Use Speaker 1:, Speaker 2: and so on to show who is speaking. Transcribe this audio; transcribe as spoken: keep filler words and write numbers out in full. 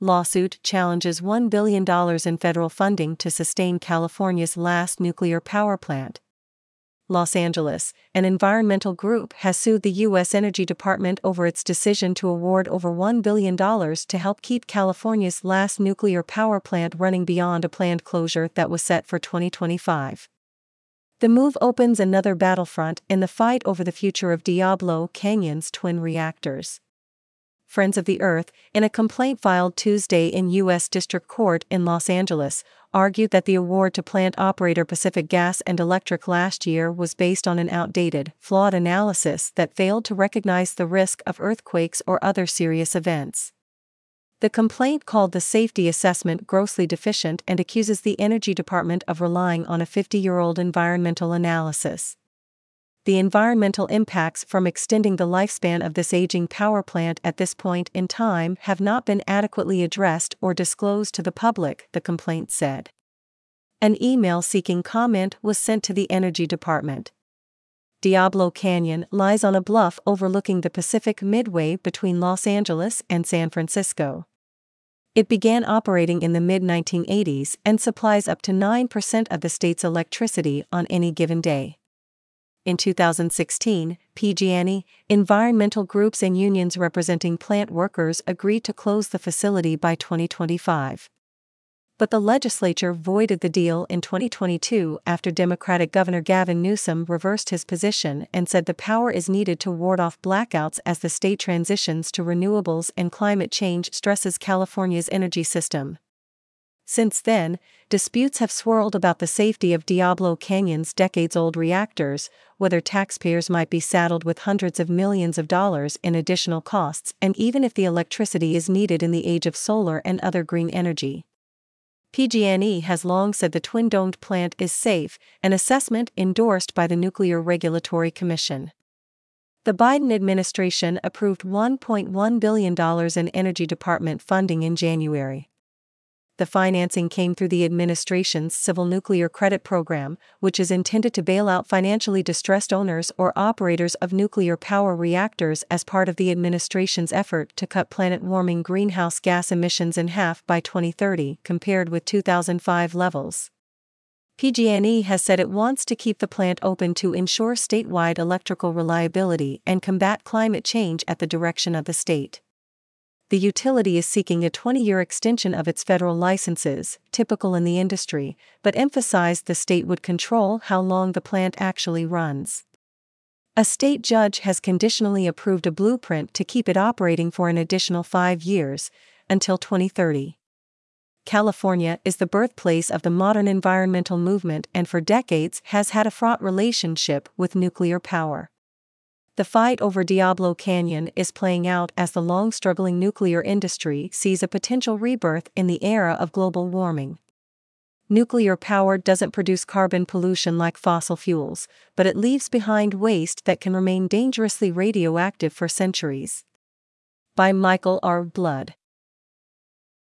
Speaker 1: lawsuit challenges one billion dollars in federal funding to sustain California's last nuclear power plant. Los Angeles, an environmental group has sued the U S Energy Department over its decision to award over one billion dollars to help keep California's last nuclear power plant running beyond a planned closure that was set for twenty twenty-five. The move opens another battlefront in the fight over the future of Diablo Canyon's twin reactors. Friends of the Earth, in a complaint filed Tuesday in U S District Court in Los Angeles, argued that the award to plant operator Pacific Gas and Electric last year was based on an outdated, flawed analysis that failed to recognize the risk of earthquakes or other serious events. The complaint called the safety assessment grossly deficient and accuses the Energy Department of relying on a fifty-year-old environmental analysis. The environmental impacts from extending the lifespan of this aging power plant at this point in time have not been adequately addressed or disclosed to the public, the complaint said. An email seeking comment was sent to the Energy Department. Diablo Canyon lies on a bluff overlooking the Pacific midway between Los Angeles and San Francisco. It began operating in the mid nineteen eighties and supplies up to nine percent of the state's electricity on any given day. In two thousand sixteen, P G and E, environmental groups and unions representing plant workers agreed to close the facility by twenty twenty-five. But the legislature voided the deal in twenty twenty-two after Democratic Governor Gavin Newsom reversed his position and said the power is needed to ward off blackouts as the state transitions to renewables and climate change stresses California's energy system. Since then, disputes have swirled about the safety of Diablo Canyon's decades-old reactors, whether taxpayers might be saddled with hundreds of millions of dollars in additional costs, and even if the electricity is needed in the age of solar and other green energy. P G and E has long said the twin-domed plant is safe, an assessment endorsed by the Nuclear Regulatory Commission. The Biden administration approved one point one billion dollars in Energy Department funding in January. The financing came through the administration's Civil Nuclear Credit Program, which is intended to bail out financially distressed owners or operators of nuclear power reactors as part of the administration's effort to cut planet-warming greenhouse gas emissions in half by twenty thirty compared with two thousand five levels. P G and E has said it wants to keep the plant open to ensure statewide electrical reliability and combat climate change at the direction of the state. The utility is seeking a twenty-year extension of its federal licenses, typical in the industry, but emphasized the state would control how long the plant actually runs. A state judge has conditionally approved a blueprint to keep it operating for an additional five years, until twenty thirty. California is the birthplace of the modern environmental movement and for decades has had a fraught relationship with nuclear power. The fight over Diablo Canyon is playing out as the long-struggling nuclear industry sees a potential rebirth in the era of global warming. Nuclear power doesn't produce carbon pollution like fossil fuels, but it leaves behind waste that can remain dangerously radioactive for centuries. By Michael R. Blood.